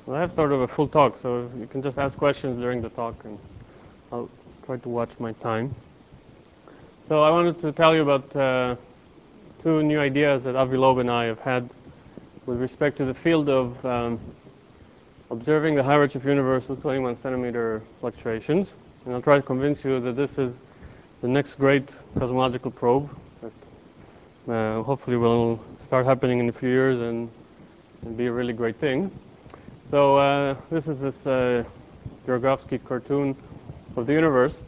Well, I have sort of a full talk, so you can just ask questions during the talk, and I'll try to watch my time. So I wanted to tell you about two new ideas that Avi Loeb and I have had with respect to the field of observing the high redshift universe with 21 centimeter fluctuations. And I'll try to convince you that this is the next great cosmological probe that hopefully will start happening in a few years and be a really great thing. So this is this Jarovsky cartoon of the universe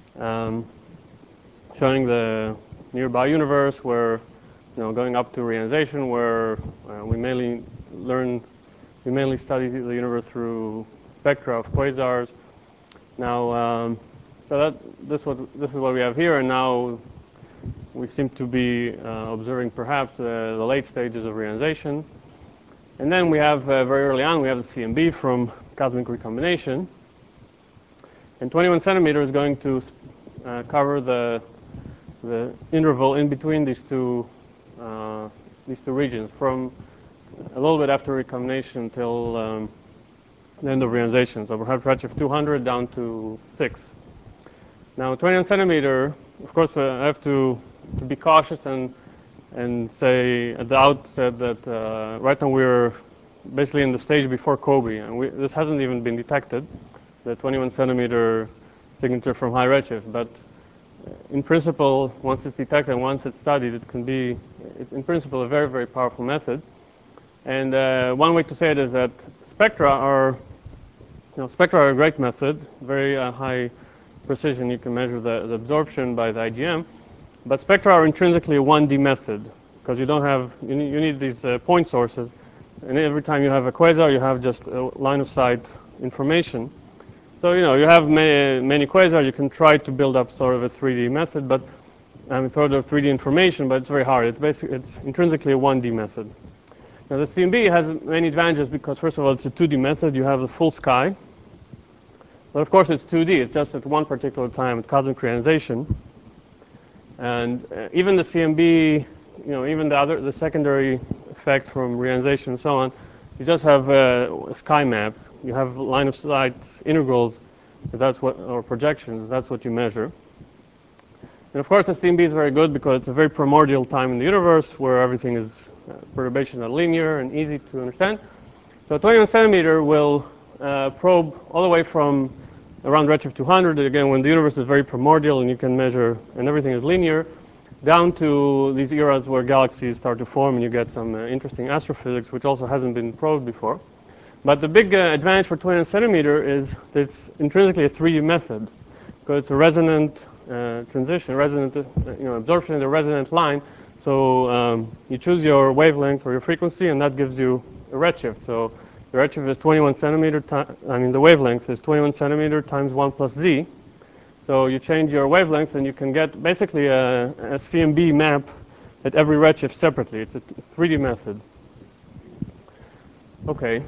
showing the nearby universe where, going up to reionization, where we mainly study the universe through spectra of quasars. Now, this is what we have here, and now we seem to be observing perhaps the late stages of reionization. And then we have, very early on, we have the CMB from cosmic recombination. And 21 centimeter is going to cover the interval in between these two regions, from a little bit after recombination until the end of reionization. So we'll have redshift 200 down to 6. Now 21 centimeter, of course, I have to be cautious and say at the outset that right now we're basically in the stage before COBE, and this hasn't even been detected, the 21 centimeter signature from high redshift. But in principle, once it's detected and once it's studied, it can be, in principle, a very, very powerful method. And one way to say it is that spectra are a great method, very high precision. You can measure the absorption by the IgM. But spectra are intrinsically a 1D method, because you need these point sources. And every time you have a quasar, you have just a line of sight information. So, you have many quasars, you can try to build up sort of a 3D method, but sort of 3D information, but it's very hard. It's intrinsically a 1D method. Now, the CMB has many advantages because, first of all, it's a 2D method. You have the full sky. But, of course, it's 2D. It's just at one particular time at cosmic reionization. And even the CMB, even the secondary effects from reionization and so on, you just have a sky map. You have line of sight integrals, or projections. That's what you measure. And of course, the CMB is very good because it's a very primordial time in the universe where everything is perturbations are linear and easy to understand. So 21 centimeter will probe all the way from around redshift 200, again, when the universe is very primordial and you can measure and everything is linear, down to these eras where galaxies start to form and you get some interesting astrophysics, which also hasn't been probed before. But the big advantage for 21 centimeter is that it's intrinsically a 3D method, because it's a resonant transition, resonant absorption in the resonant line. So you choose your wavelength or your frequency, and that gives you a redshift. So the redshift is 21 centimeter, the wavelength is 21 centimeter times 1 plus z. So you change your wavelength, and you can get basically a CMB map at every redshift separately. It's a 3D method. Okay.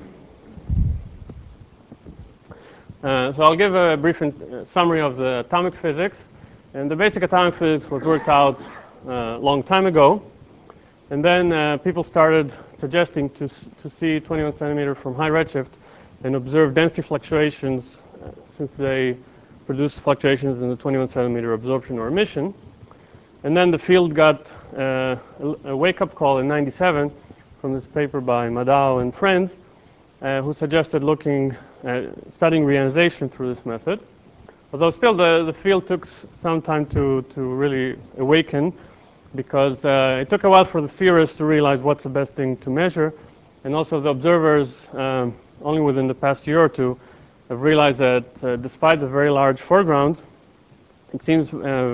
So I'll give a brief summary of the atomic physics. And the basic atomic physics was worked out a long time ago. And then people started suggesting to see 21 centimeter from high redshift and observe density fluctuations since they produce fluctuations in the 21 centimeter absorption or emission. And then the field got a wake-up call in '97 from this paper by Madao and friends who suggested studying reionization through this method. Although still the field took some time to really awaken, because it took a while for the theorists to realize what's the best thing to measure. And also the observers, only within the past year or two, have realized that despite the very large foreground, it seems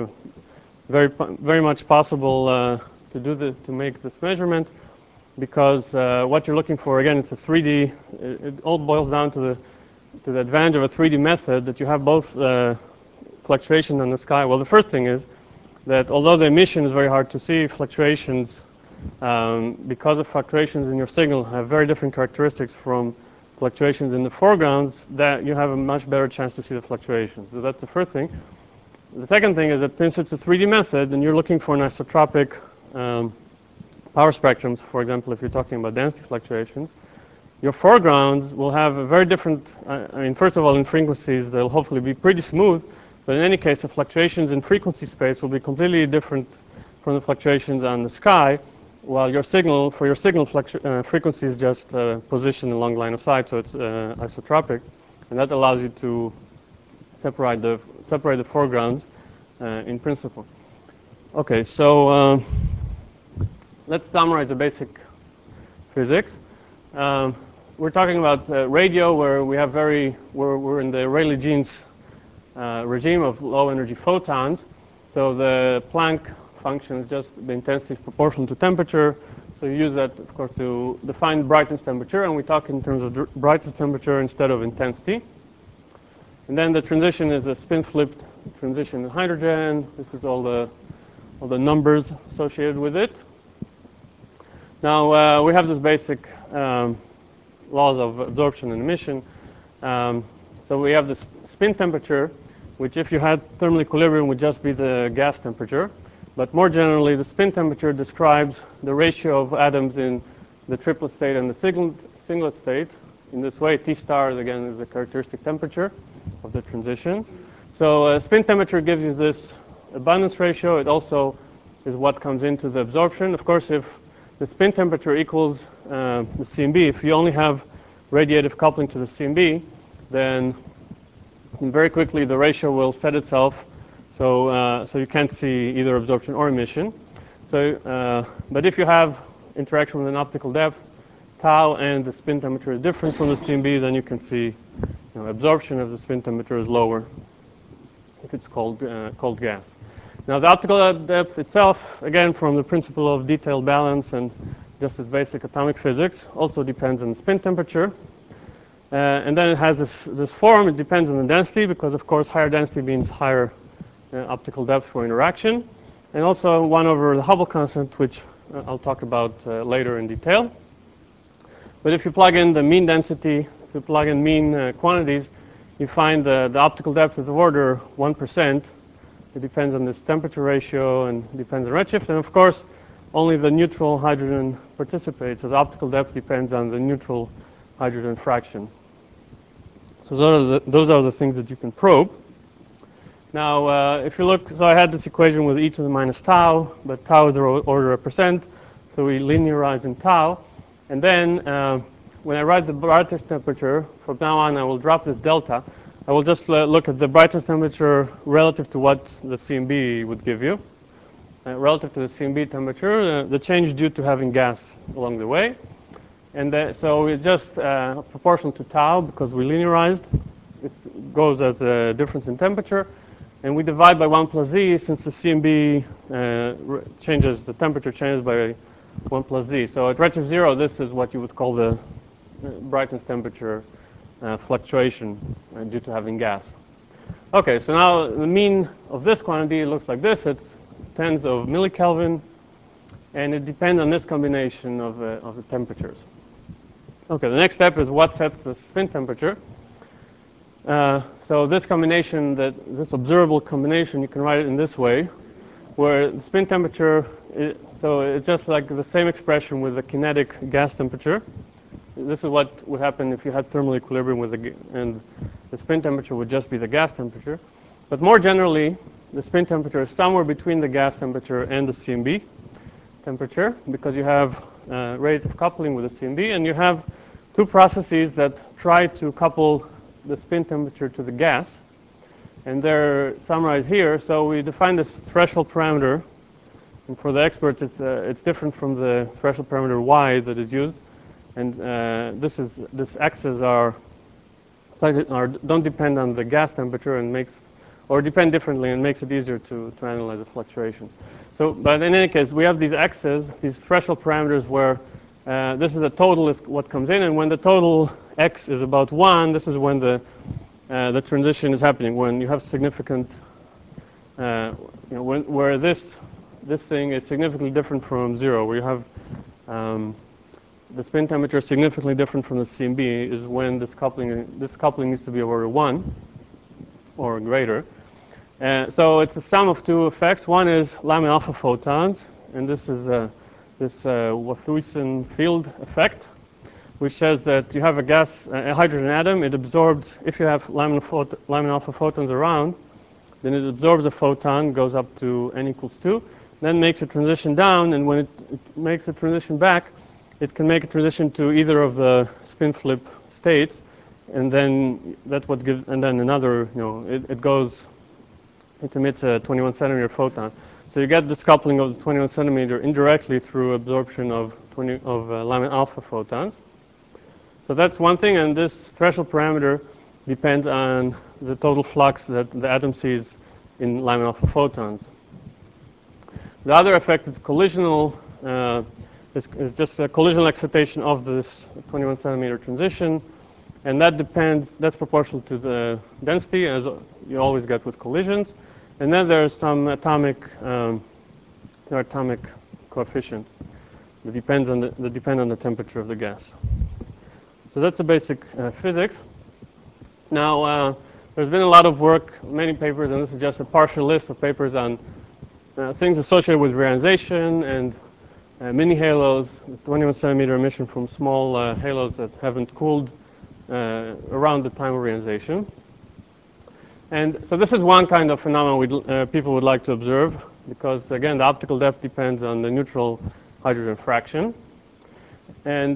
very much possible to make this measurement, because what you're looking for, again, it's a 3D. It all boils down to the advantage of a 3D method, that you have both fluctuations in the sky. Well, the first thing is that although the emission is very hard to see, fluctuations, because of fluctuations in your signal, have very different characteristics from fluctuations in the foregrounds, that you have a much better chance to see the fluctuations. So that's the first thing. The second thing is that since it's a 3D method and you're looking for an isotropic power spectrums, for example, if you're talking about density fluctuations, your foregrounds will have a very different, I mean, first of all, in frequencies, they'll hopefully be pretty smooth, but in any case, the fluctuations in frequency space will be completely different from the fluctuations on the sky, while your signal, for your signal frequency is just positioned along line of sight, so it's isotropic, and that allows you to separate the foregrounds in principle. Okay, so let's summarize the basic physics. We're talking about radio, where we're in the Rayleigh-Jeans regime of low energy photons. So the Planck function is just the intensity proportional to temperature. So you use that, of course, to define brightness temperature, and we talk in terms of brightness temperature instead of intensity. And then the transition is a spin-flipped transition in hydrogen. This is all the numbers associated with it. Now we have this basic laws of absorption and emission. So we have this spin temperature, which if you had thermal equilibrium would just be the gas temperature. But more generally, the spin temperature describes the ratio of atoms in the triplet state and the singlet state. In this way, T star, again, is the characteristic temperature of the transition. So spin temperature gives you this abundance ratio. It also is what comes into the absorption. Of course, if the spin temperature equals the CMB, if you only have radiative coupling to the CMB, then very quickly the ratio will set itself, so you can't see either absorption or emission. So, but if you have interaction with an optical depth, tau and the spin temperature is different from the CMB, then you can see absorption of the spin temperature is lower if it's cold gas. Now the optical depth itself, again from the principle of detailed balance and just as basic atomic physics, also depends on the spin temperature. And then it has this form. It depends on the density, because of course higher density means higher optical depth for interaction. And also 1 over the Hubble constant, which I'll talk about later in detail. But if you plug in the mean density, if you plug in mean quantities, you find the optical depth is of order 1%. It depends on this temperature ratio and depends on redshift. And of course, only the neutral hydrogen participates. So the optical depth depends on the neutral hydrogen fraction. So those are the things that you can probe. Now, if you look, so I had this equation with e to the minus tau, but tau is the order of percent. So we linearize in tau. And then when I write the brightest temperature, from now on I will drop this delta. I will just look at the brightest temperature relative to what the CMB would give you. Relative to the CMB temperature, the change due to having gas along the way. And so it's just proportional to tau because we linearized. It goes as a difference in temperature. And we divide by 1 plus z since the CMB changes, the temperature changes by 1 plus z. So at redshift 0, this is what you would call the brightness temperature fluctuation due to having gas. Okay, so now the mean of this quantity looks like this. It's tens of millikelvin, and it depends on this combination of the temperatures. Okay, the next step is what sets the spin temperature. So this combination, this observable combination, you can write it in this way, where the spin temperature, so it's just like the same expression with the kinetic gas temperature. This is what would happen if you had thermal equilibrium and the spin temperature would just be the gas temperature. But more generally, the spin temperature is somewhere between the gas temperature and the CMB temperature, because you have radiative coupling with the CMB, and you have two processes that try to couple the spin temperature to the gas, and they're summarized here. So we define this threshold parameter, and for the experts, it's different from the threshold parameter y that is used. And this x's don't depend on the gas temperature and or depend differently and makes it easier to analyze the fluctuation. So, but in any case, we have these x's, these threshold parameters where this is the total is what comes in, and when the total x is about 1, this is when the transition is happening, when you have significant, where this thing is significantly different from 0, where you have the spin temperature is significantly different from the CMB, is when this coupling needs to be over 1 or greater. So it's a sum of two effects. One is Lyman alpha photons, and this is this Wathuizen field effect. which says that you have a gas, a hydrogen atom. It absorbs, if you have Lyman alpha photons around, then it absorbs a photon, goes up to n equals 2, then makes a transition down, and when it makes a transition back, it can make a transition to either of the spin flip states, and then that's what gives, and then another, it emits a 21 centimeter photon. So you get this coupling of the 21 centimeter indirectly through absorption of Lyman alpha photons. So that's one thing, and this threshold parameter depends on the total flux that the atom sees in Lyman alpha photons. The other effect is collisional, is just a collisional excitation of this 21 centimeter transition, and that depends, that's proportional to the density, as you always get with collisions. And then there's some atomic coefficients that depend on the temperature of the gas. So that's the basic physics. Now, there's been a lot of work, many papers, and this is just a partial list of papers on things associated with reionization and mini halos, 21 centimeter emission from small halos that haven't cooled around the time of reionization. And so this is one kind of phenomenon people would like to observe, because again, the optical depth depends on the neutral hydrogen fraction. And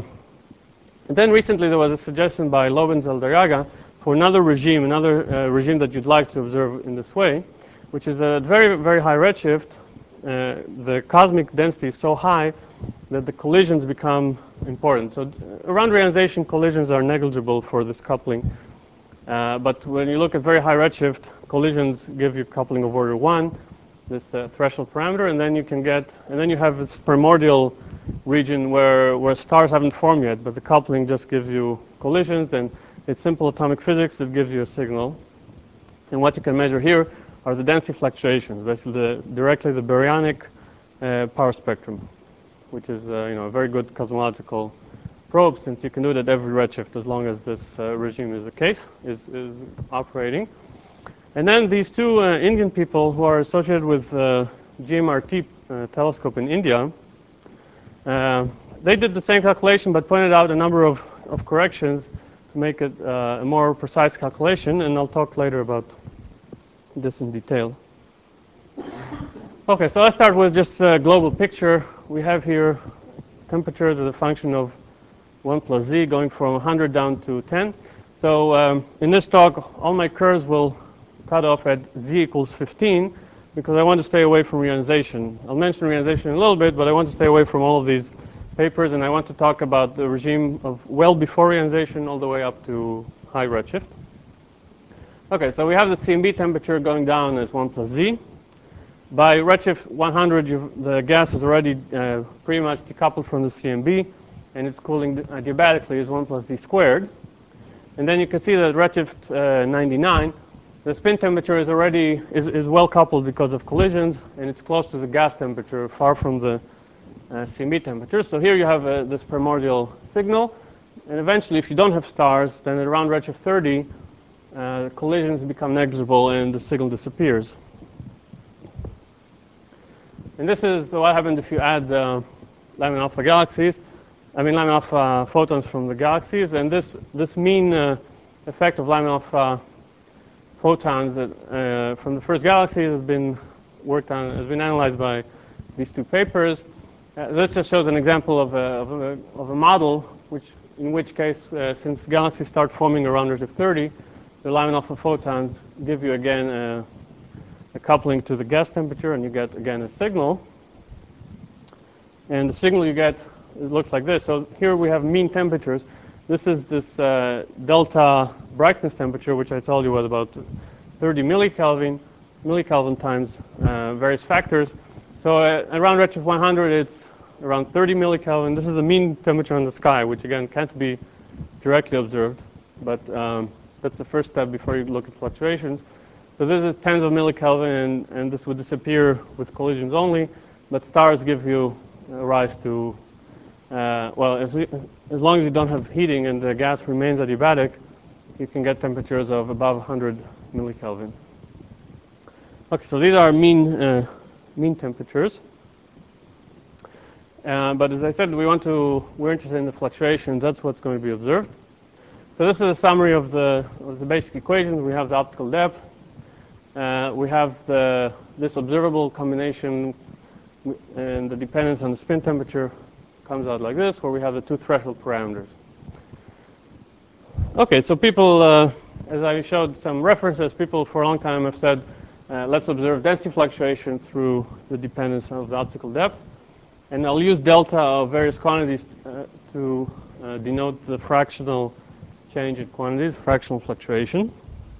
then recently there was a suggestion by Lorenz Eldarraga for another regime that you'd like to observe in this way, which is that at very, very high redshift, the cosmic density is so high that the collisions become important. So around reionization, collisions are negligible for this coupling. But when you look at very high redshift, collisions give you coupling of order 1, this threshold parameter, and then you have this primordial region where stars haven't formed yet, but the coupling just gives you collisions, and it's simple atomic physics that gives you a signal. And what you can measure here are the density fluctuations, basically directly the baryonic power spectrum, which is a very good cosmological probe, since you can do it at every redshift as long as this regime is the case, is operating. And then these two Indian people who are associated with GMRT telescope in India, they did the same calculation but pointed out a number of corrections to make it a more precise calculation, and I'll talk later about this in detail. Okay, so let's start with just a global picture. We have here temperatures as a function of 1 plus z going from 100 down to 10. So in this talk, all my curves will cut off at z equals 15 because I want to stay away from reionization. I'll mention reionization in a little bit, but I want to stay away from all of these papers, and I want to talk about the regime of well before reionization all the way up to high redshift. Okay, so we have the CMB temperature going down as 1 plus z. By redshift 100, the gas is already pretty much decoupled from the CMB, and it's cooling adiabatically as 1 plus z squared. And then you can see that at redshift 99, the spin temperature is already is well coupled because of collisions, and it's close to the gas temperature, far from the CMB temperature. So here you have this primordial signal, and eventually, if you don't have stars, then at around redshift 30, collisions become negligible and the signal disappears. And this is what happens if you add Lyman alpha galaxies. Lyman alpha photons from the galaxies, and this mean effect of Lyman alpha photons from the first galaxy has been analyzed by these two papers. This just shows an example of a model, in which case, since galaxies start forming around redshift 30, the Lyman alpha photons give you again a coupling to the gas temperature, and you get again a signal. And the signal you get, it looks like this. So here we have mean temperatures. This is this delta brightness temperature, which I told you was about 30 millikelvin times various factors. So around redshift 100, it's around 30 millikelvin. This is the mean temperature in the sky, which again can't be directly observed, but that's the first step before you look at fluctuations. So this is tens of millikelvin, and this would disappear with collisions only, but stars give you rise to, well, as long as you don't have heating and the gas remains adiabatic, you can get temperatures of above 100 millikelvin. Okay, so these are mean temperatures. But as I said, we're interested in the fluctuations. That's what's going to be observed. So this is a summary of the basic equations. We have the optical depth. We have this observable combination, and the dependence on the spin temperature comes out like this, where we have the two threshold parameters. Okay, so people, as I showed some references, people for a long time have said, let's observe density fluctuation through the dependence of the optical depth. And I'll use delta of various quantities to denote the fractional change in quantities, fractional fluctuation.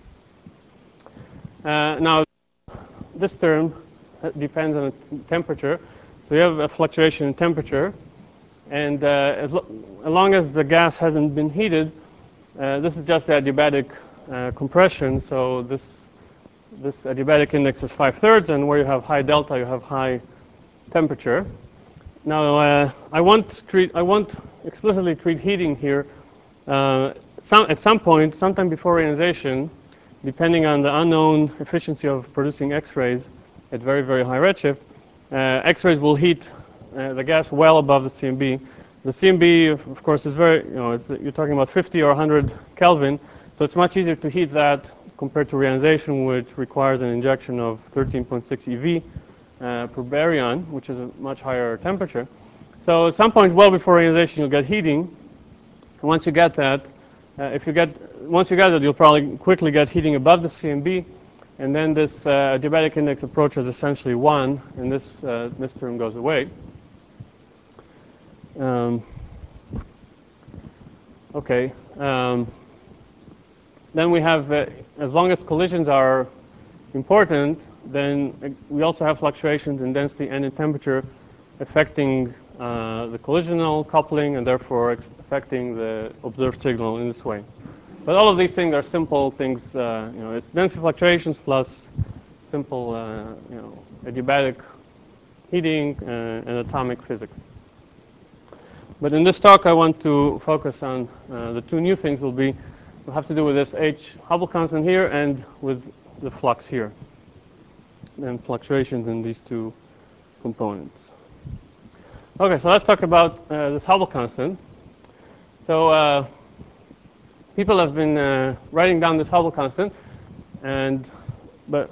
Now, this term depends on the temperature. So you have a fluctuation in temperature. And as long as the gas hasn't been heated, this is just the adiabatic compression. So this adiabatic index is 5/3, and where you have high delta, you have high temperature. Now, I won't explicitly treat heating here. At some point, sometime before ionization, depending on the unknown efficiency of producing X-rays at very, very high redshift, X-rays will heat the gas well above the CMB. The CMB, of course, is very, you're talking about 50 or 100 Kelvin, so it's much easier to heat that compared to reionization, which requires an injection of 13.6 EV per baryon, which is a much higher temperature. So at some point, well before ionization, you'll get heating. And once you get that, once you get that, you'll probably quickly get heating above the CMB, and then this adiabatic index approaches essentially 1, and this term goes away. Okay. Then we have, as long as collisions are important, then we also have fluctuations in density and in temperature affecting the collisional coupling and therefore affecting the observed signal in this way. But all of these things are simple things. It's density fluctuations plus simple, adiabatic heating and atomic physics. But in this talk, I want to focus on the two new things will have to do with this H Hubble constant here and with the flux here, and fluctuations in these two components. Okay, so let's talk about this Hubble constant. So people have been writing down this Hubble constant, but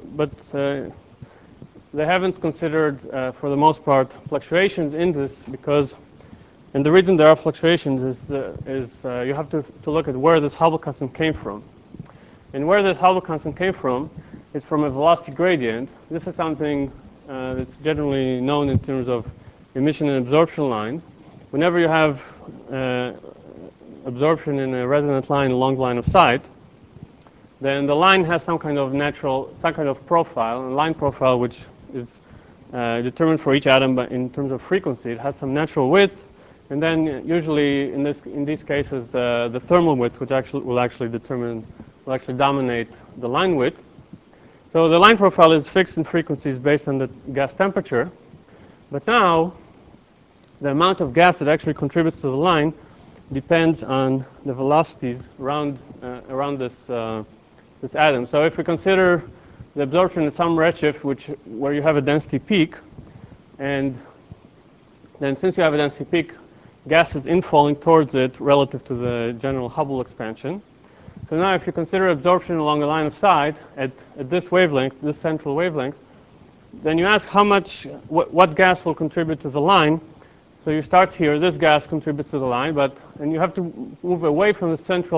they haven't considered, for the most part, fluctuations in this because. And the reason there are fluctuations is you have to look at where this Hubble constant came from. And where this Hubble constant came from is from a velocity gradient. This is something that's generally known in terms of emission and absorption lines. Whenever you have absorption in a resonant line along the line of sight, then the line has some kind of profile, a line profile which is determined for each atom, but in terms of frequency, it has some natural width. And then usually in these cases, the thermal width, which will actually dominate the line width. So the line profile is fixed in frequencies based on the gas temperature. But now, the amount of gas that actually contributes to the line depends on the velocities around this atom. So if we consider the absorption at some redshift, where you have a density peak, and then since you have a density peak, gas is infalling towards it relative to the general Hubble expansion. So now if you consider absorption along the line of sight at this wavelength, this central wavelength, then you ask what gas will contribute to the line. So you start here, this gas contributes to the line, and you have to move away from the center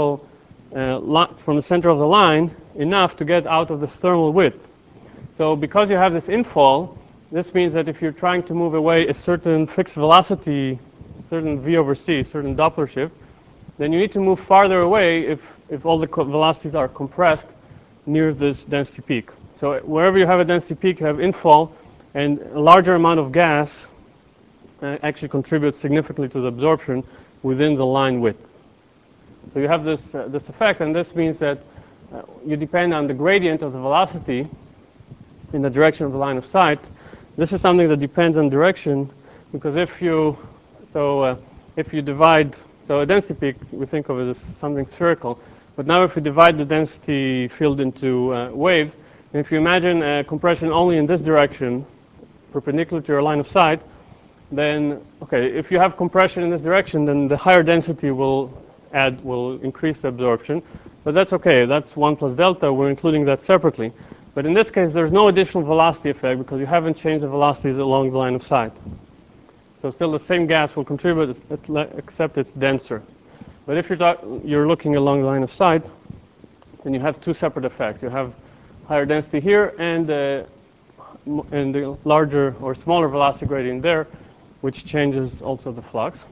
of the line enough to get out of this thermal width. So because you have this infall, this means that if you're trying to move away a certain fixed velocity, certain v over c, certain Doppler shift, then you need to move farther away if all the velocities are compressed near this density peak. So wherever you have a density peak, you have infall, and a larger amount of gas actually contributes significantly to the absorption within the line width. So you have this effect, and this means that you depend on the gradient of the velocity in the direction of the line of sight. This is something that depends on direction, because if you divide, so a density peak, we think of it as something spherical, but now if you divide the density field into waves, and if you imagine compression only in this direction, perpendicular to your line of sight, then, okay, if you have compression in this direction, then the higher density will increase the absorption. But that's okay, that's 1 plus delta, we're including that separately. But in this case, there's no additional velocity effect because you haven't changed the velocities along the line of sight. So still the same gas will contribute, except it's denser. But if you're looking along the line of sight, then you have two separate effects. You have higher density here and the larger or smaller velocity gradient there, which changes also the flux.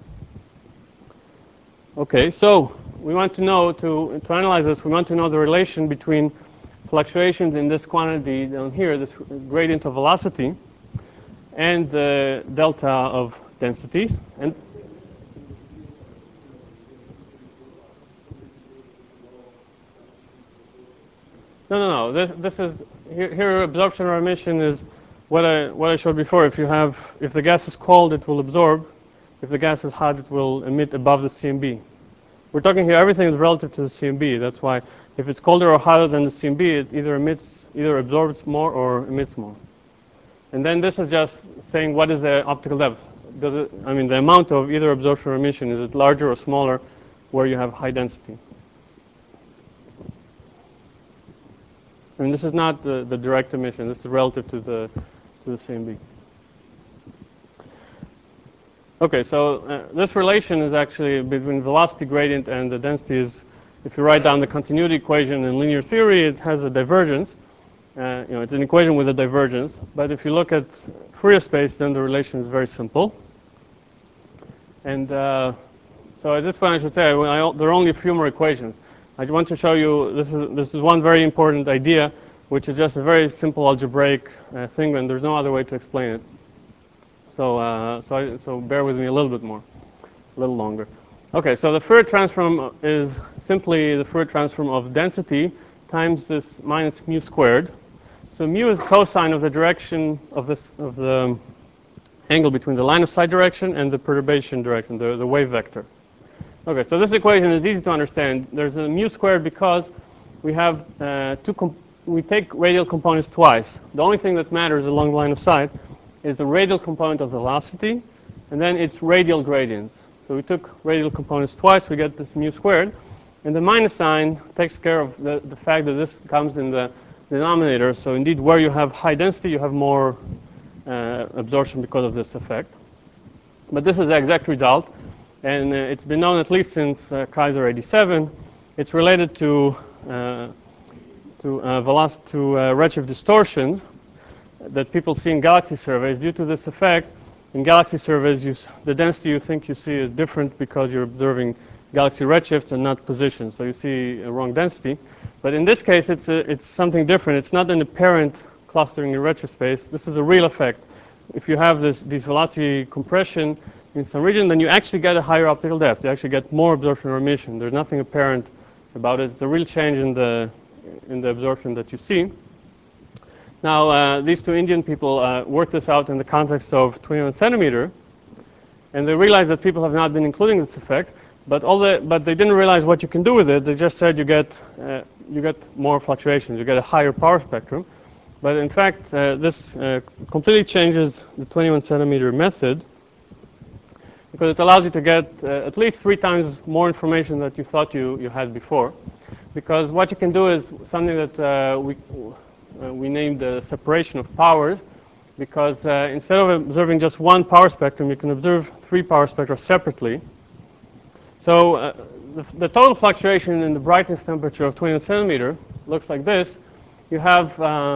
Okay, so we want to know, to analyze this, we want to know the relation between fluctuations in this quantity down here, this gradient of velocity, and the delta of density. And no. This is here. Absorption or emission is what I showed before. If the gas is cold, it will absorb. If the gas is hot, it will emit above the CMB. We're talking here, everything is relative to the CMB. That's why if it's colder or hotter than the CMB, it either absorbs more or emits more. And then this is just saying what is the optical depth. The amount of either absorption or emission, is it larger or smaller where you have high density? This is not the direct emission. This is relative to the CMB. Okay, so this relation is actually between velocity gradient and the density is, if you write down the continuity equation in linear theory, it has a divergence. It's an equation with a divergence. But if you look at Fourier space, then the relation is very simple. And so at this point, I should say, there are only a few more equations. I want to show you, this is one very important idea, which is just a very simple algebraic thing, and there's no other way to explain it. So bear with me a little longer. Okay, so the Fourier transform is simply the Fourier transform of density times this minus mu squared. So mu is cosine of the direction of the angle between the line of sight direction and the perturbation direction, the wave vector. Okay, so this equation is easy to understand. There's a mu squared because we have we take radial components twice. The only thing that matters along the line of sight is the radial component of velocity, and then its radial gradients. So we took radial components twice, we get this mu squared, and the minus sign takes care of the fact that this comes in the denominator. So indeed, where you have high density, you have more absorption because of this effect. But this is the exact result, and it's been known at least since Kaiser 87. It's related to redshift distortions that people see in galaxy surveys. Due to this effect, in galaxy surveys, the density you think you see is different because you're observing galaxy redshifts and not positions. So you see a wrong density. But in this case, it's something different. It's not an apparent clustering in redshift space. This is a real effect. If you have this velocity compression in some region, then you actually get a higher optical depth. You actually get more absorption or emission. There's nothing apparent about it. It's a real change in the absorption that you see. Now, these two Indian people worked this out in the context of 21 centimeter, and they realized that people have not been including this effect, but they didn't realize what you can do with it. They just said you get more fluctuations, you get a higher power spectrum. But in fact, this completely changes the 21 centimeter method, because it allows you to get at least 3 times more information that you thought you had before. Because what you can do is something that we named the separation of powers, because instead of observing just one power spectrum, you can observe 3 power spectra separately. So the total fluctuation in the brightness temperature of 21 centimeter looks like this. You have,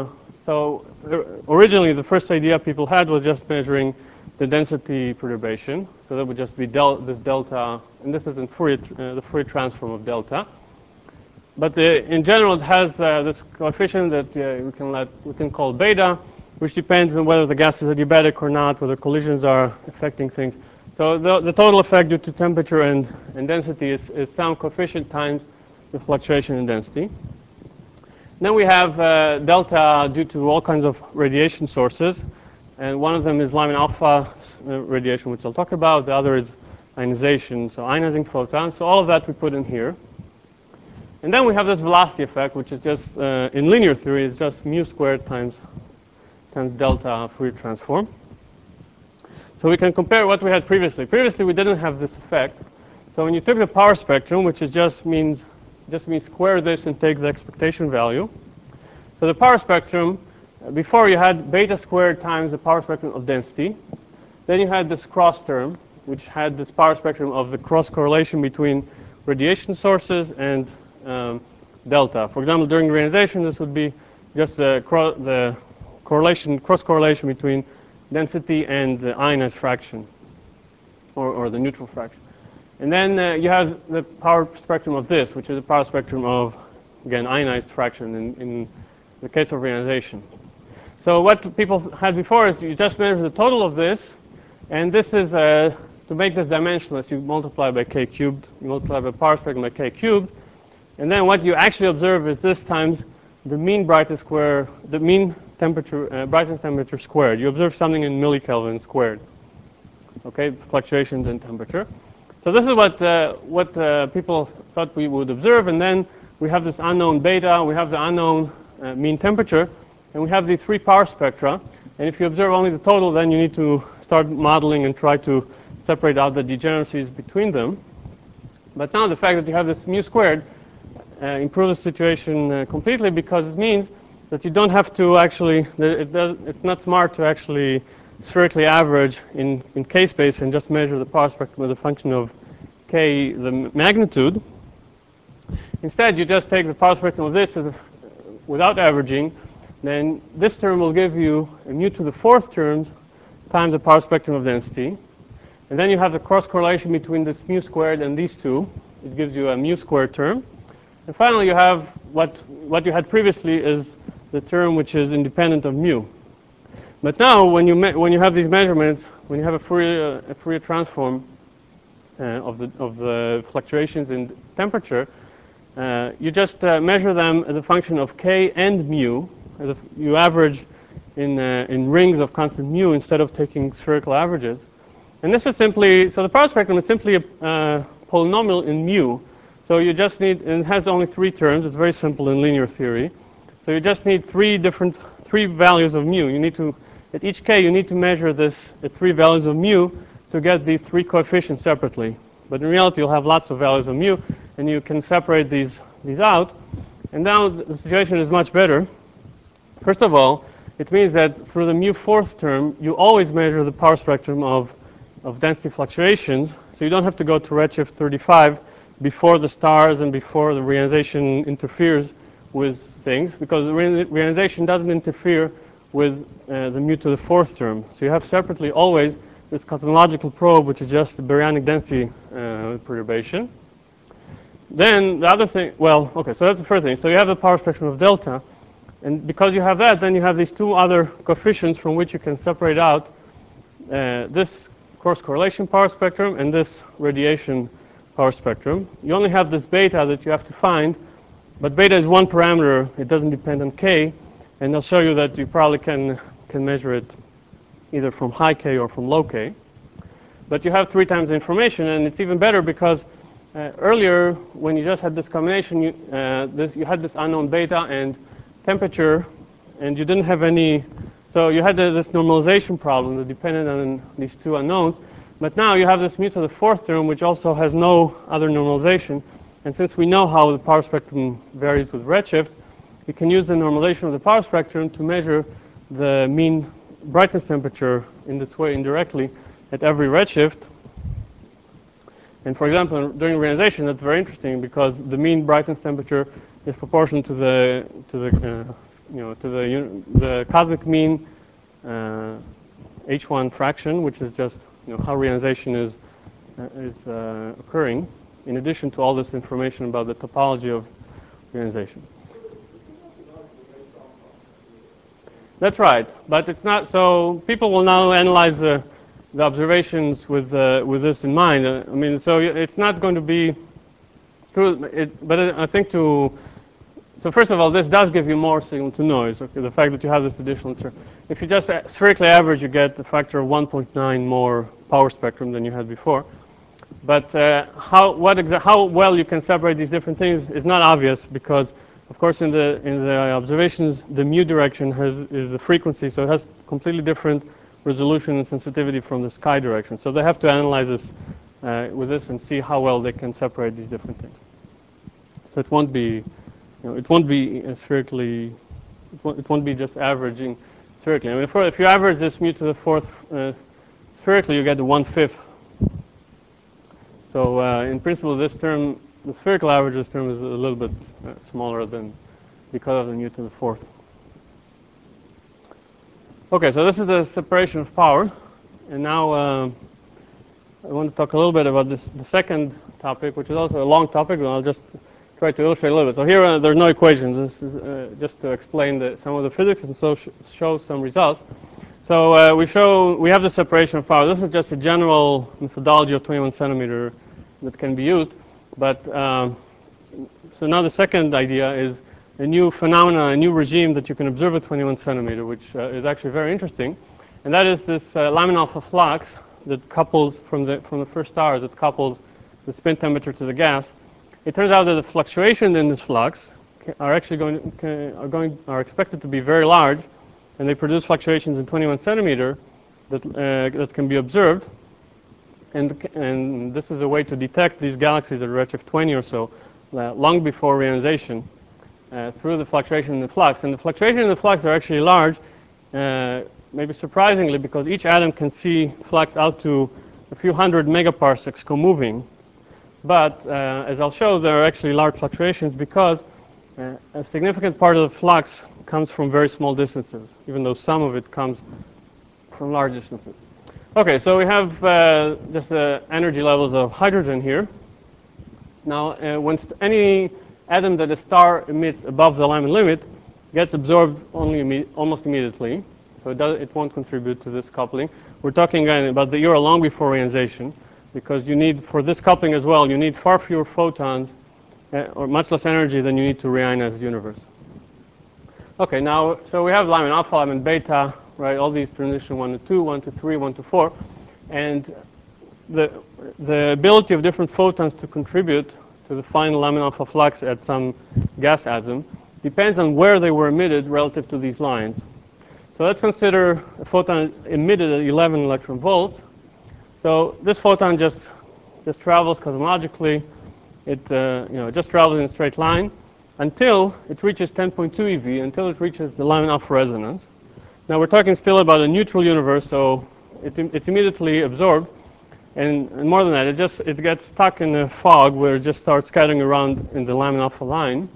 originally the first idea people had was just measuring the density perturbation. So that would just be this delta, and this is in the Fourier transform of delta. But in general, it has this coefficient that we can call beta, which depends on whether the gas is adiabatic or not, whether collisions are affecting things. So the total effect due to temperature and density is some coefficient times the fluctuation in density. Then we have delta due to all kinds of radiation sources, and one of them is Lyman alpha radiation, which I'll talk about. The other is ionization, so ionizing photons. So all of that we put in here. And then we have this velocity effect, which is just, in linear theory, is just mu squared times delta Fourier transform. So we can compare what we had previously. Previously, we didn't have this effect. So when you took the power spectrum, which is just means square this and take the expectation value. So the power spectrum, before you had beta squared times the power spectrum of density. Then you had this cross term, which had this power spectrum of the cross correlation between radiation sources and delta. For example, during reionization, this would be just the cross correlation between density and the ionized fraction, or the neutral fraction. And then you have the power spectrum of this, which is the power spectrum of, again, ionized fraction in the case of reionization. So what people had before is you just measure the total of this, and this is, to make this dimensionless, you multiply by k cubed, you multiply by power spectrum by k cubed, and then what you actually observe is this times the mean brightness square, the mean temperature, brightness temperature squared. You observe something in millikelvin squared, okay, fluctuations in temperature. So this is what people thought we would observe, and then we have this unknown beta, we have the unknown mean temperature, and we have these three power spectra. And if you observe only the total, then you need to start modeling and try to separate out the degeneracies between them. But now the fact that you have this mu squared improves the situation completely, because it means that you don't have to actually, it's not smart to actually spherically average in k space and just measure the power spectrum with a function of k, the magnitude. Instead, you just take the power spectrum of this without averaging. Then this term will give you a mu to the fourth terms times the power spectrum of density. And then you have the cross correlation between this mu squared and these two. It gives you a mu squared term. And finally, you have what you had previously is the term which is independent of mu. But now, when you have these measurements, when you have a Fourier transform of the fluctuations in temperature, you just measure them as a function of k and mu. As if you average in rings of constant mu instead of taking spherical averages. And this is simply, so the power spectrum is simply a polynomial in mu. So you just need, and it has only three terms. It's very simple in linear theory. So you just need three values of mu. You need to, at each k, you need to measure this at three values of mu to get these three coefficients separately. But in reality, you'll have lots of values of mu, and you can separate these out. And now the situation is much better. First of all, it means that through the mu fourth term, you always measure the power spectrum of density fluctuations. So you don't have to go to redshift 35 before the stars and before the reionization interferes with things, because the reionization doesn't interfere with the mu to the fourth term. So you have separately always this cosmological probe, which is just the baryonic density perturbation. Then the other thing, well, okay, so that's the first thing. So you have the power spectrum of delta. And because you have that, then you have these two other coefficients from which you can separate out this cross correlation power spectrum and this radiation power spectrum. You only have this beta that you have to find, but beta is one parameter. It doesn't depend on k, and I'll show you that you probably can measure it either from high k or from low k. But you have three times the information, and it's even better because earlier, when you just had this combination, you had this unknown beta and temperature, and you didn't have any, so you had this normalization problem that depended on these two unknowns. But now you have this mu to the fourth term, which also has no other normalization. And since we know how the power spectrum varies with redshift, you can use the normalization of the power spectrum to measure the mean brightness temperature in this way indirectly at every redshift. And for example, during reionization, that's very interesting because the mean brightness temperature is proportional to the cosmic mean H1 fraction, which is just how reionization is occurring, in addition to all this information about the topology of reionization. That's right, but it's not. So people will now analyze the observations with this in mind. I mean, so it's not going to be true. But I think so first of all, this does give you more signal to noise. Okay, the fact that you have this additional term. If you just spherically average, you get a factor of 1.9 more power spectrum than you had before. But how well you can separate these different things is not obvious because, of course, in the observations, the mu direction is the frequency, so it has completely different resolution and sensitivity from the sky direction. So they have to analyze this with this and see how well they can separate these different things. So it won't be, it won't be spherically, it won't be just averaging spherically. I mean, if you average this mu to the fourth spherically, you get 1/5. So in principle, this term, the spherical average, this term is a little bit smaller than because of the mu to the fourth. Okay, so this is the separation of power, and now I want to talk a little bit about the second topic, which is also a long topic, and I'll just try to illustrate a little bit. So here there are no equations. This is just to explain some of the physics and so show some results. So we have the separation of power. This is just a general methodology of 21 centimeter that can be used. But so now the second idea is a new phenomenon, a new regime that you can observe at 21 centimeter, which is actually very interesting, and that is this Lyman alpha flux that couples from the first stars, that couples the spin temperature to the gas. It turns out that the fluctuations in this flux are actually are expected to be very large, and they produce fluctuations in 21 centimeter that can be observed. And this is a way to detect these galaxies at redshift 20 or so, long before reionization, through the fluctuation in the flux. And the fluctuations in the flux are actually large, maybe surprisingly, because each atom can see flux out to a few hundred megaparsecs co-moving. But as I'll show, there are actually large fluctuations because a significant part of the flux comes from very small distances, even though some of it comes from large distances. Okay, so we have just the energy levels of hydrogen here. Now, when any atom that a star emits above the Lyman limit gets absorbed almost immediately, so it won't contribute to this coupling. We're talking about the era long before reionization, because you need, for this coupling as well, you need far fewer photons or much less energy than you need to reionize the universe. Okay, now, so we have Lyman alpha, Lyman beta, right? All these transition 1 to 2, 1 to 3, 1 to 4, and the ability of different photons to contribute to the final Lyman alpha flux at some gas atom depends on where they were emitted relative to these lines. So let's consider a photon emitted at 11 electron volts. So this photon just travels cosmologically. It just travels in a straight line until it reaches 10.2 eV, until it reaches the Lyman alpha resonance. Now we're talking still about a neutral universe, so it's immediately absorbed, and more than that, it gets stuck in a fog where it just starts scattering around in the Lyman alpha line.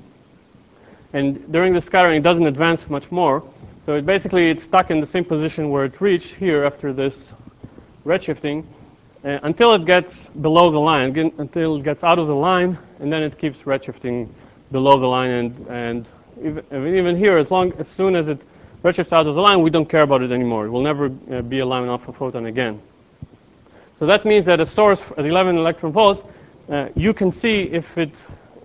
And during the scattering, it doesn't advance much more. So it's stuck in the same position where it reached here after this redshifting, until it gets below the line, until it gets out of the line, and then it keeps redshifting below the line. And even here, as soon as it redshifts out of the line, we don't care about it anymore. It will never be a Lyman alpha photon again. So that means that a source at 11 electron volts, you can see if it's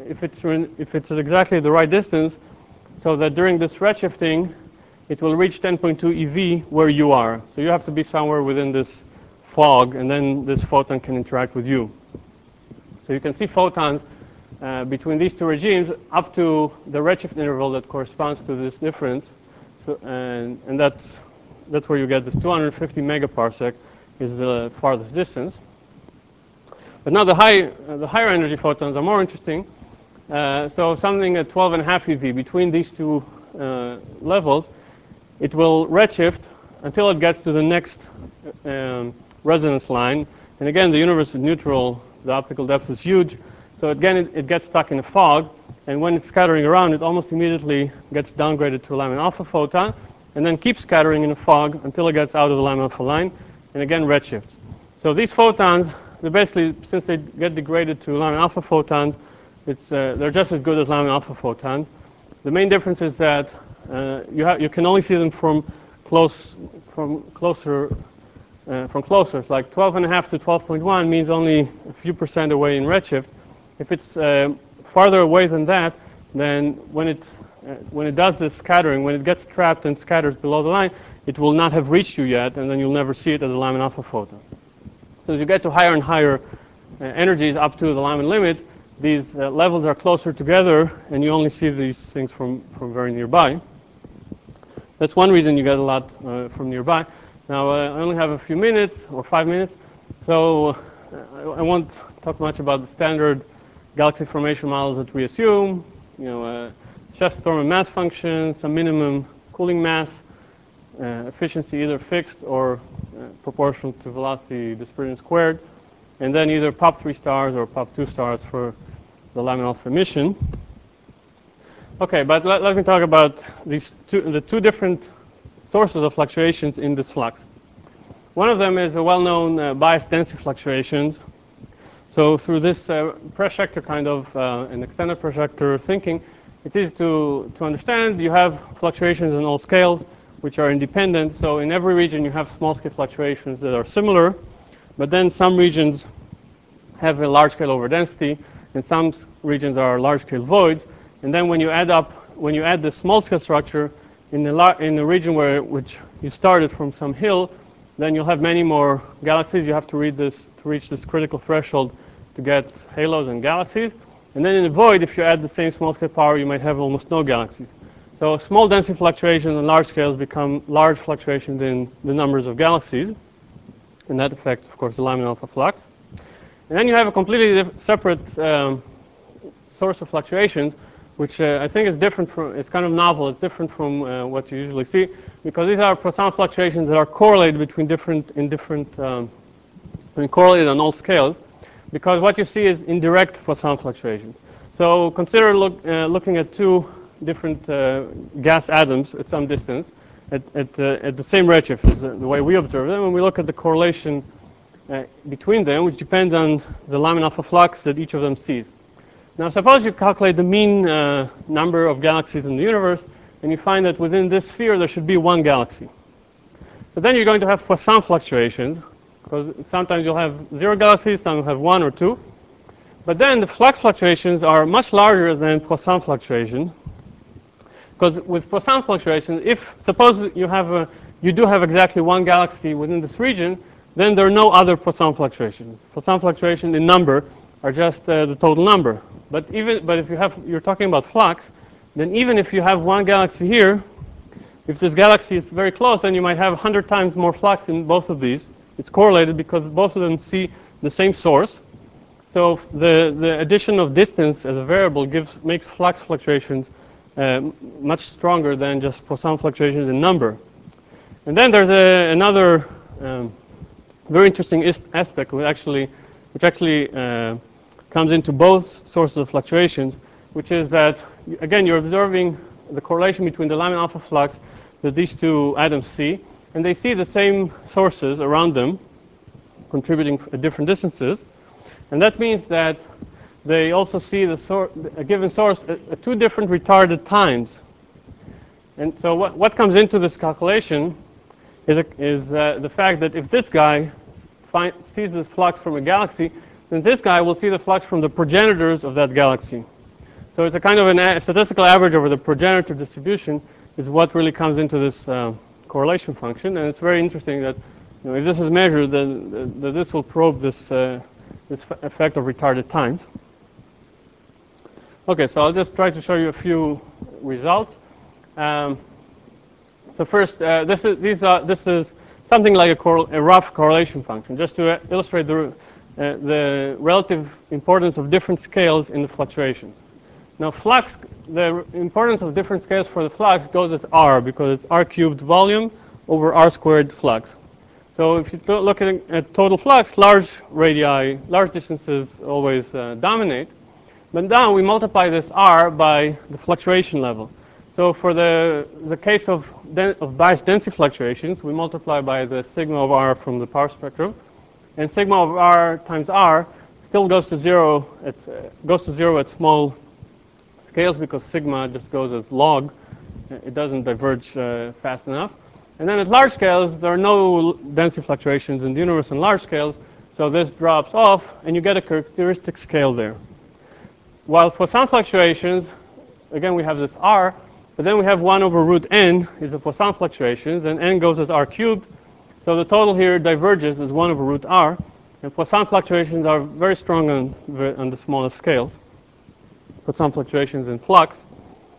at exactly the right distance, so that during this redshifting, it will reach 10.2 eV where you are. So you have to be somewhere within this fog, and then this photon can interact with you. So you can see photons between these two regimes up to the redshift interval that corresponds to this difference. So, and that's where you get this 250 megaparsec is the farthest distance. But now the higher energy photons are more interesting. So something at 12.5 eV between these two levels, it will redshift until it gets to the next resonance line. And again, the universe is neutral. The optical depth is huge. So again, it gets stuck in a fog. And when it's scattering around, it almost immediately gets downgraded to a Lyman alpha photon, and then keeps scattering in a fog until it gets out of the Lyman alpha line, and again redshifts. So these photons, they're basically, since they get degraded to Lyman alpha photons, they're just as good as Lyman alpha photons. The main difference is that you can only see them from closer. It's like 12.5 to 12.1 means only a few percent away in redshift. If it's farther away than that, then when it does this scattering, when it gets trapped and scatters below the line, it will not have reached you yet, and then you'll never see it as a Lyman alpha photon. So as you get to higher and higher energies up to the Lyman limit, these levels are closer together, and you only see these things from very nearby. That's one reason you get a lot from nearby. Now, I only have a few minutes, or 5 minutes, so I won't talk much about the standard galaxy formation models that we assume, just storm and mass function, some minimum cooling mass, efficiency either fixed or proportional to velocity dispersion squared, and then either POP3 stars or POP2 stars for the Lyman alpha emission. Okay, but let me talk about the two different sources of fluctuations in this flux. One of them is a well-known bias density fluctuations. So through this projector kind of an extended projector thinking, it's easy to understand. You have fluctuations in all scales, which are independent. So in every region, you have small-scale fluctuations that are similar, but then some regions have a large-scale overdensity, and some regions are large-scale voids. And then when you add the small-scale structure in the region which you started from some hill, then you'll have many more galaxies. You have to reach this critical threshold to get halos and galaxies. And then in the void, if you add the same small-scale power, you might have almost no galaxies. So small density fluctuations on large scales become large fluctuations in the numbers of galaxies. And that affects, of course, the Lyman alpha flux. And then you have a completely separate source of fluctuations, which I think is different from, it's kind of novel, it's different from what you usually see, because these are Poisson fluctuations that are correlated correlated on all scales, because what you see is indirect Poisson fluctuations. So consider looking at two different gas atoms at some distance, at the same redshift as the way we observe them, and we look at the correlation between them, which depends on the Lyman alpha flux that each of them sees. Now suppose you calculate the mean number of galaxies in the universe, and you find that within this sphere there should be one galaxy. So then you're going to have Poisson fluctuations, because sometimes you'll have 0 galaxies, sometimes you'll have 1 or 2. But then the flux fluctuations are much larger than Poisson fluctuations, because with Poisson fluctuations, if suppose you do have exactly one galaxy within this region, then there are no other Poisson fluctuations. Poisson fluctuations in number are just the total number. But if you're talking about flux, then even if you have one galaxy here, if this galaxy is very close, then you might have 100 times more flux in both of these. It's correlated because both of them see the same source. So the addition of distance as a variable makes flux fluctuations much stronger than just Poisson fluctuations in number. And then there's another very interesting aspect which actually comes into both sources of fluctuations, which is that, again, you're observing the correlation between the Lyman alpha flux that these two atoms see, and they see the same sources around them, contributing at different distances. And that means that they also see a given source at two different retarded times. And so what comes into this calculation is the fact that if this guy sees this flux from a galaxy, then this guy will see the flux from the progenitors of that galaxy. So it's a kind of a statistical average over the progenitor distribution is what really comes into this correlation function. And it's very interesting that if this is measured, then this will probe this effect of retarded times. Okay, so I'll just try to show you a few results. So first, this is something like a rough correlation function, just to illustrate the relative importance of different scales in the fluctuations. Now, flux, the importance of different scales for the flux goes as R, because it's R cubed volume over R squared flux. So if you look at total flux, large distances always dominate. But now we multiply this R by the fluctuation level. So for the case of bias density fluctuations, we multiply by the sigma of R from the power spectrum. And sigma of R times R still goes to zero at small scales, because sigma just goes as log. It doesn't diverge fast enough. And then at large scales, there are no density fluctuations in the universe on large scales, so this drops off, and you get a characteristic scale there. While for some fluctuations, again, we have this R, but then we have 1 over root n is the Poisson fluctuations, and n goes as R cubed. So the total here diverges as 1 over root R, and Poisson fluctuations are very strong on the smallest scales. Poisson fluctuations in flux.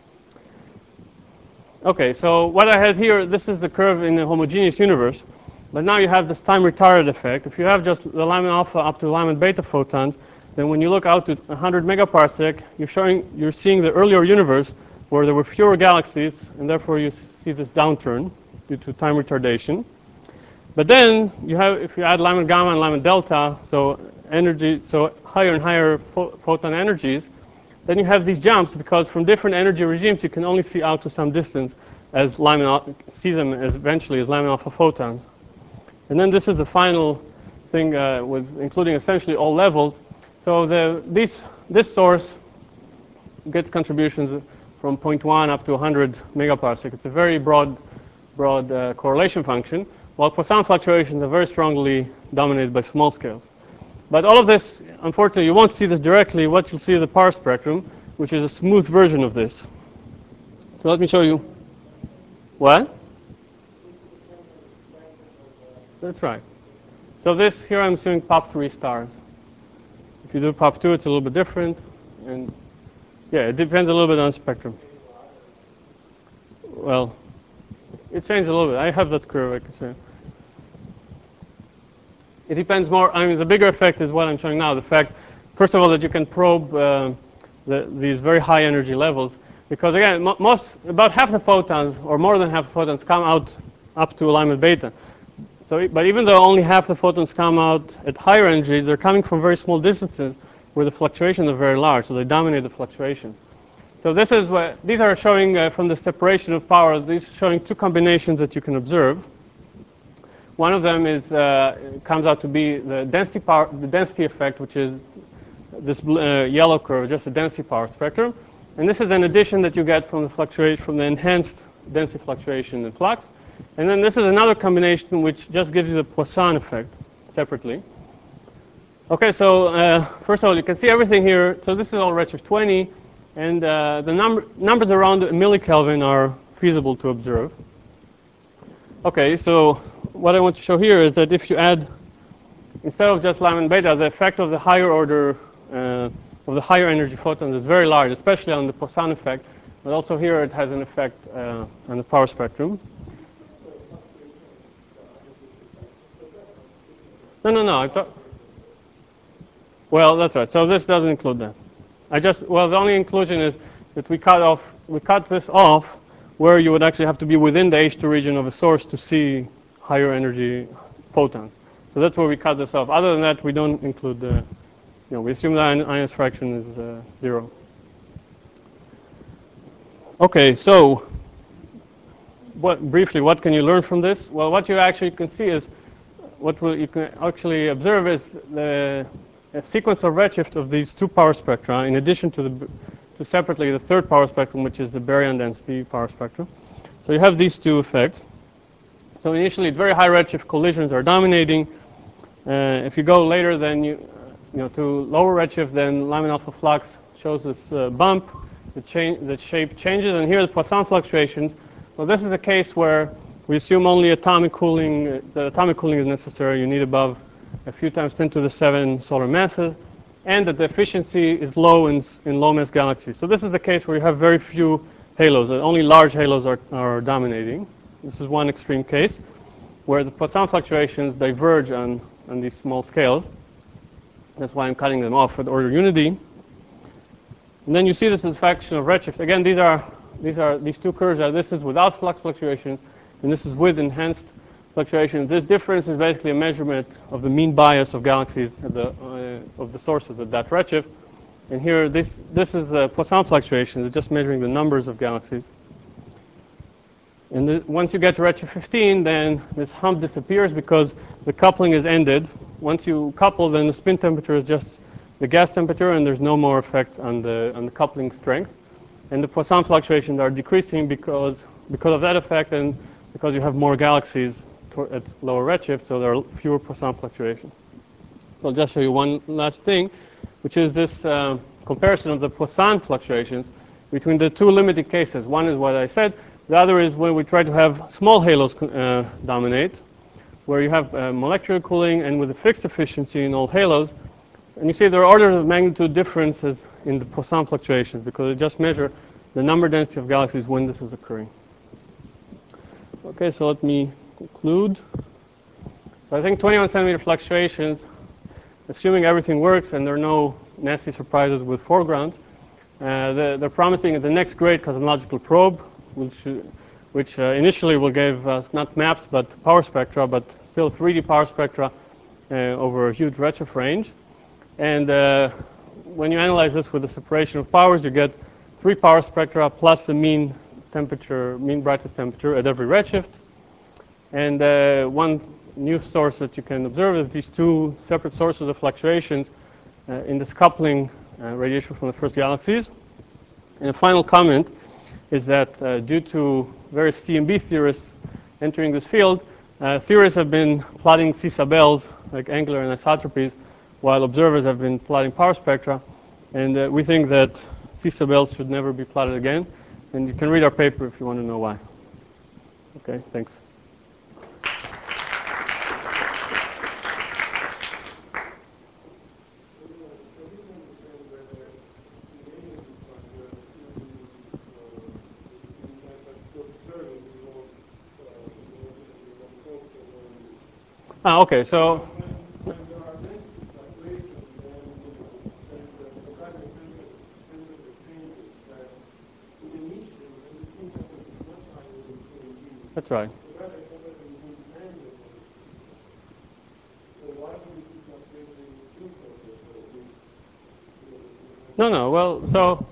Okay, so what I had here, this is the curve in a homogeneous universe. But now you have this time retarded effect. If you have just the Lyman alpha up to Lyman beta photons, then when you look out to 100 megaparsec, you're seeing the earlier universe where there were fewer galaxies, and therefore you see this downturn due to time retardation. But then you have, if you add Lyman gamma and Lyman delta, so higher and higher photon energies, then you have these jumps because from different energy regimes you can only see out to some distance as see them as eventually as Lyman alpha photons. And then this is the final thing with including essentially all levels. So this source gets contributions from 0.1 up to 100 megaparsec. It's a very broad correlation function, while Poisson fluctuations are very strongly dominated by small scales. But all of this, unfortunately, you won't see this directly. What you'll see is the power spectrum, which is a smooth version of this. So let me show you. What? That's right. So this, here I'm showing POP3 stars. If you do POP2, it's a little bit different. And yeah, it depends a little bit on the spectrum. Well, it changed a little bit. I have that curve, I can show. It depends more. I mean, the bigger effect is what I'm showing now. The fact, first of all, that you can probe these very high energy levels. Because again, about half the photons, or more than half the photons, come out up to Lyman beta. So, but even though only half the photons come out at higher energies, they're coming from very small distances where the fluctuations are very large, so they dominate the fluctuations. So this is what, these are showing from the separation of powers, these are showing two combinations that you can observe. One of them is, comes out to be the density effect, which is this yellow curve, just the density power spectrum. And this is an addition that you get from the fluctuation, from the enhanced density fluctuation in flux. And then this is another combination which just gives you the Poisson effect separately. Okay, so first of all, you can see everything here. So this is all redshift 20, and the numbers around a millikelvin are feasible to observe. Okay, so what I want to show here is that if you add, instead of just Lyman beta, the effect of the higher order, of the higher energy photons is very large, especially on the Poisson effect, but also here it has an effect on the power spectrum. No. I thought. Well, that's right. So this doesn't include that. Well, the only inclusion is that we cut this off where you would actually have to be within the H2 region of a source to see higher energy photons. So that's where we cut this off. Other than that, we don't include the, we assume the Innes fraction is 0. Okay, so briefly, what can you learn from this? Well, what you actually can see is, you can actually observe is the sequence of redshift of these two power spectra, in addition to separately the third power spectrum, which is the baryon density power spectrum. So you have these two effects. So initially, very high redshift collisions are dominating. If you go later, then to lower redshift, then Lyman alpha flux shows this bump. The shape changes, and here the Poisson fluctuations. Well, this is a case where we assume only atomic cooling. The atomic cooling is necessary. You need above a few times 10 to the 7 solar masses, and that the efficiency is low in low mass galaxies. So this is the case where you have very few halos. Only large halos are dominating. This is one extreme case where the Poisson fluctuations diverge on these small scales. That's why I'm cutting them off with order unity. And then you see this as a fraction of redshift. Again, these two curves this is without flux fluctuations, and this is with enhanced fluctuations. This difference is basically a measurement of the mean bias of galaxies of the sources at that redshift. And here, this is the Poisson fluctuation. It's just measuring the numbers of galaxies. And once you get to redshift 15, then this hump disappears because the coupling is ended. Once you couple, then the spin temperature is just the gas temperature, and there's no more effect on the coupling strength. And the Poisson fluctuations are decreasing because of that effect, and because you have more galaxies at lower redshift, so there are fewer Poisson fluctuations. So I'll just show you one last thing, which is this comparison of the Poisson fluctuations between the two limited cases. One is what I said. The other is when we try to have small halos dominate, where you have molecular cooling and with a fixed efficiency in all halos. And you see there are orders of magnitude differences in the Poisson fluctuations because they just measure the number density of galaxies when this is occurring. Okay, so let me conclude. So I think 21 centimeter fluctuations, assuming everything works and there are no nasty surprises with foreground, they're promising the next great cosmological probe, which initially will give us not maps but power spectra, but still 3D power spectra over a huge redshift range. And when you analyze this with the separation of powers, you get 3 power spectra plus the mean temperature, mean brightness temperature at every redshift. And one new source that you can observe is these 2 separate sources of fluctuations in this coupling radiation from the first galaxies. And a final comment is that due to various TMB theorists entering this field, theorists have been plotting C-sub-Ls, like angular anisotropies, while observers have been plotting power spectra. And we think that C-sub-Ls should never be plotted again. And you can read our paper if you want to know why. Okay, thanks. Okay, so that's right. No. Well, so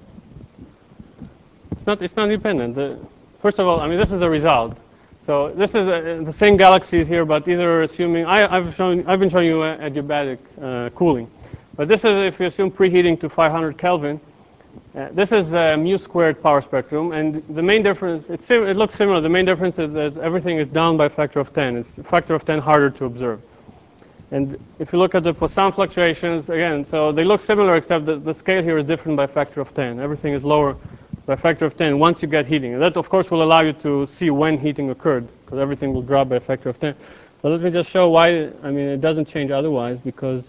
it's not independent. First of all, I mean, this is a result. So this is the same galaxies here, but these are assuming I've been showing you adiabatic cooling, but this is if you assume preheating to 500 Kelvin. This is the mu squared power spectrum, and the main difference, it looks similar. The main difference is that everything is down by a factor of 10. It's a factor of 10 harder to observe. And if you look at the Poisson fluctuations, again, so they look similar, except that the scale here is different by a factor of 10. Everything is lower by a factor of 10 once you get heating. And that, of course, will allow you to see when heating occurred, because everything will drop by a factor of 10. But let me just show why, I mean, it doesn't change otherwise, because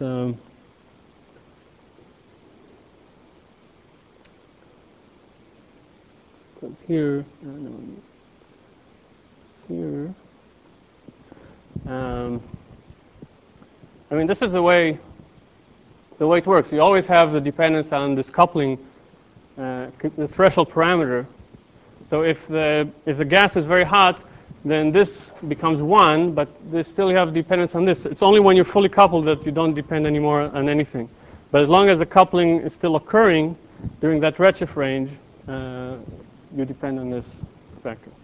here, here, I mean, this is the way it works. You always have the dependence on this coupling, the threshold parameter. So if the gas is very hot, then this becomes 1, but they still have dependence on this. It's only when you're fully coupled that you don't depend anymore on anything. But as long as the coupling is still occurring during that redshift range, you depend on this factor.